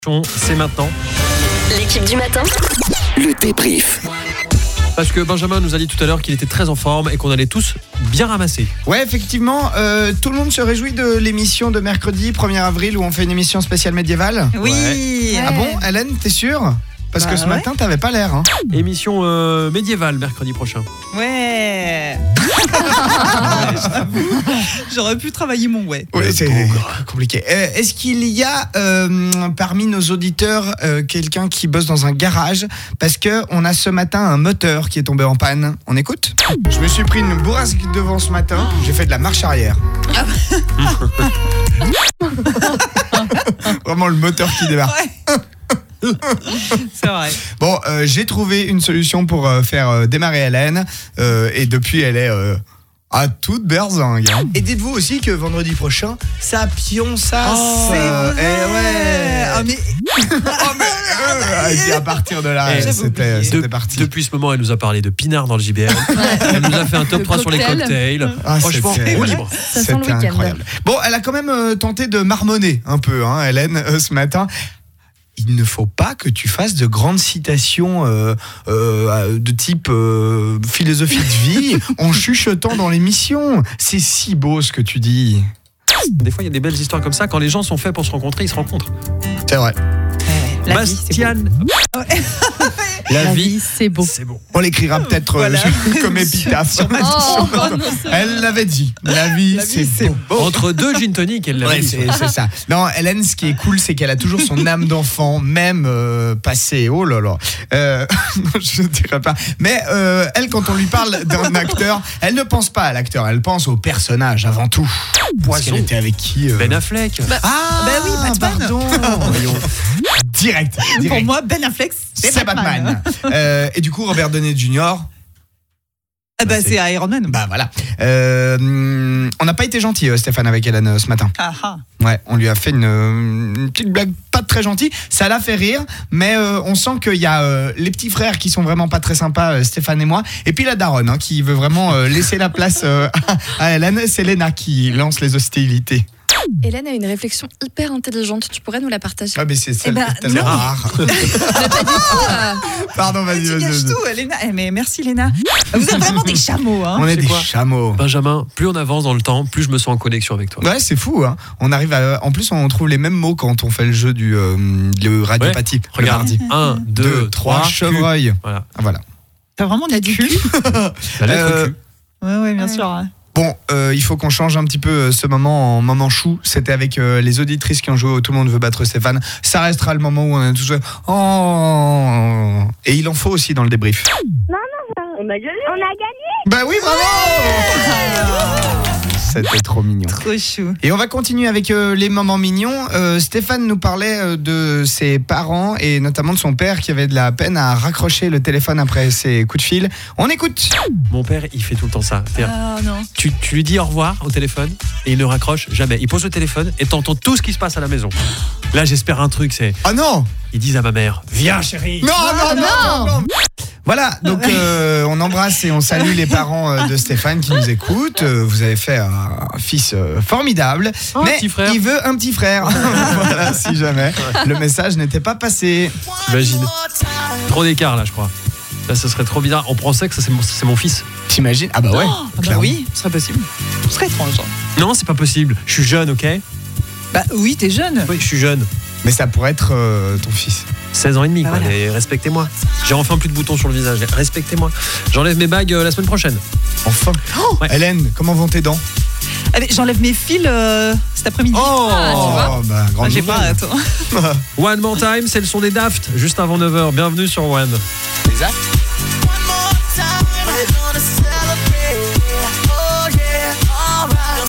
C'est maintenant. L'équipe du matin. Le débrief. Parce que Benjamin nous a dit tout à l'heure qu'il était très en forme et qu'on allait tous bien ramasser. Ouais, effectivement, tout le monde se réjouit de l'émission de mercredi 1er avril où on fait une émission spéciale médiévale. Oui. Ouais. Ah bon, Hélène, t'es sûre ? Parce que ce matin, t'avais pas l'air. Hein. Émission médiévale mercredi prochain. Ouais. J'aurais pu travailler mon ouais. Ouais, c'est compliqué. Est-ce qu'il y a parmi nos auditeurs quelqu'un qui bosse dans un garage ? Parce qu'on a ce matin un moteur qui est tombé en panne. On écoute ? Je me suis pris une bourrasque devant ce matin. J'ai fait de la marche arrière. Vraiment le moteur qui démarre. Ouais. C'est vrai. Bon, j'ai trouvé une solution pour faire démarrer Hélène. Et depuis, elle est à toute berzingue. Hein. Et dites-vous aussi que vendredi prochain, ça pionçasse. C'est vrai. Ouais. Ah, mais... Et puis à partir de là, c'était parti. Depuis ce moment, elle nous a parlé de pinard dans le JBL. Elle nous a fait un top 3 sur les cocktails. Ah, franchement, roue libre. Ça sent le C'était week-end. incroyable. Bon, elle a quand même tenté de marmonner un peu, hein, Hélène, ce matin. Il ne faut pas que tu fasses de grandes citations de type philosophie de vie en chuchotant dans l'émission. C'est si beau ce que tu dis. Des fois, il y a des belles histoires comme ça. Quand les gens sont faits pour se rencontrer, ils se rencontrent. C'est vrai. La vie, c'est Bastian. La vie, c'est beau. C'est bon. on l'écrira peut-être Voilà. comme épitaphe. Elle l'avait dit. La vie, c'est beau. Entre deux gin tonic, elle l'avait Ouais, dit. c'est ça. Non, Hélène, ce qui est cool, c'est qu'elle a toujours son âme d'enfant, même passée. Oh là là. Je ne dirais pas. Mais elle, quand on lui parle d'un acteur, elle ne pense pas à l'acteur, elle pense au personnage avant tout. Parce qu'elle était avec qui Ben Affleck. Ah, Bah oui, Batman. pardon. Voyons. Direct. Pour moi, Ben Affleck, c'est Batman. Et du coup, Robert Downey Jr. Ah bah c'est Iron Man. Bah voilà. On n'a pas été gentil, Stéphane, avec Hélène ce matin. Ah ah. Ouais, on lui a fait une petite blague pas très gentille. Ça l'a fait rire, mais on sent qu'il y a les petits frères qui sont vraiment pas très sympas, Stéphane et moi. Et puis la daronne, hein, qui veut vraiment laisser la place à Hélène. C'est Léna qui lance les hostilités. Hélène a une réflexion hyper intelligente. Tu pourrais nous la partager? Ah, mais c'est ça. Eh ben, c'est non. rare. Pardon, vas-y, Tu vas-y. gâches tout, Léna. Mais merci, Léna. Vous êtes vraiment des chameaux, hein. On est C'est des quoi chameaux. Benjamin, plus on avance dans le temps, plus je me sens en connexion avec toi. Ouais, c'est fou, hein. On arrive à. En plus, on trouve les mêmes mots quand on fait le jeu du radiopathie. Ouais. Le Regarde, mardi. 1, 2, 3, chevreuil. Voilà. Ah, voilà. T'as vraiment des culs. La lettre Q. Ouais, bien sûr. Ouais. Bon, il faut qu'on change un petit peu ce moment en moment chou. C'était avec les auditrices qui ont joué au Tout le monde veut battre Stéphane. Ça restera le moment où on a tous joué. Oh. Et il en faut aussi dans le débrief. On a gagné. Bah oui, bravo. C'était trop mignon. Trop chou. Et on va continuer avec les moments mignons. Stéphane nous parlait de ses parents et notamment de son père qui avait de la peine à raccrocher le téléphone après ses coups de fil. On écoute. Mon père, il fait tout le temps ça. C'est-à-dire, Ah non. tu lui dis au revoir au téléphone et il ne raccroche jamais. Il pose le téléphone et t'entends tout ce qui se passe à la maison. Là, j'espère un truc, c'est... Ah non. Ils disent à ma mère, viens chérie. Non. Voilà, donc on embrasse et on salue les parents de Stéphane qui nous écoutent. Vous avez fait un fils formidable, Un mais petit frère. il veut un petit frère. Voilà, si jamais le message n'était pas passé. T'imagines. Trop d'écart là, je crois. Là, ce serait trop bizarre. On pensait que ça, c'est mon fils. T'imagines ? Ah bah ouais. Ah bah clairement. oui, ce serait possible. Ce serait étrange. Non, c'est pas possible. Je suis jeune, ok ? Bah oui, t'es jeune. Oui, je suis jeune. Mais ça pourrait être ton fils. 16 ans et demi, quoi. Voilà. Et respectez-moi. J'ai enfin plus de boutons sur le visage. Respectez-moi. J'enlève mes bagues la semaine prochaine. Enfin. Ouais. Hélène, comment vont tes dents ? Allez, j'enlève mes fils cet après-midi. Oh, bah, grande J'ai nouvelle. pas, attends. One More Time, c'est le son des Daft, juste avant 9h. Bienvenue sur One. Exact. One more time, we're gonna celebrate.